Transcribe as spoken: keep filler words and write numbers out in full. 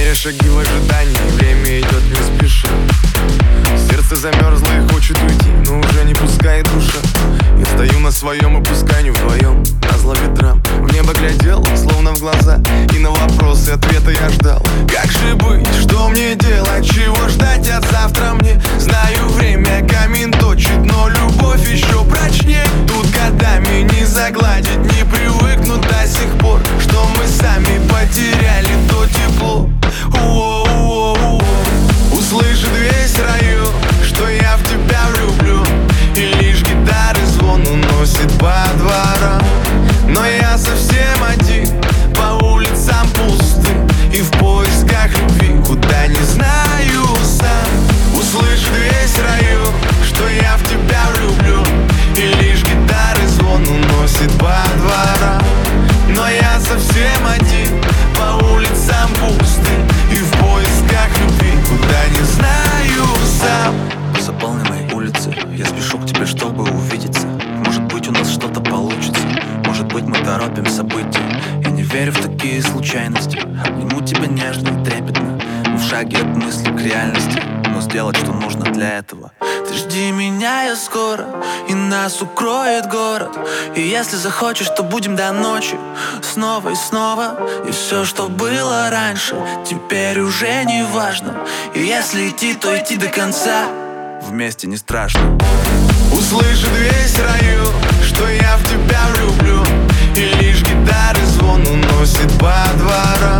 Мои шаги в ожидании, время идет не спеша. Сердце замерзло и хочет уйти, но уже не пускает душа. Я стою на своем и пускай не вдвоем, назло ветрам. В небо глядел, словно в глаза, и на вопросы ответа я ждал. Как же быть, что мне делать, чего ждать от завтра мне? Знаю, время камень точит, но любовь еще прочнее. Тут годами не загладить, не привыкнуть до сих пор, что мы сами потеряли то тепло. О-о-о-о-о. Услышит весь район, что я в тебя влюблю, и лишь гитары звон уносит по дворам. Но я совсем один, по улицам пустым, и в поисках любви, куда не знаю сам. Услышит весь район, что я в тебя влюблю, и лишь гитары звон уносит по дворам. Но я совсем один, по улицам пустым, и в поисках любви, куда не знаю сам. По заполненной улице я спешу к тебе, чтобы увидеться. Может быть, у нас что-то получится, может быть, мы торопим события. Я не верю в такие случайности, обниму тебя нежно и трепетно. Мы в шаге от мысли к реальности, но сделать, что нужно для этого. Ты жди меня, я скоро, и нас укроет город. И если захочешь, то будем до ночи, снова и снова. И все, что было раньше, теперь уже не важно. И если идти, то идти до конца, вместе не страшно. Услышит весь район, что я в тебя влюблю, и лишь гитары звон уносит по дворам.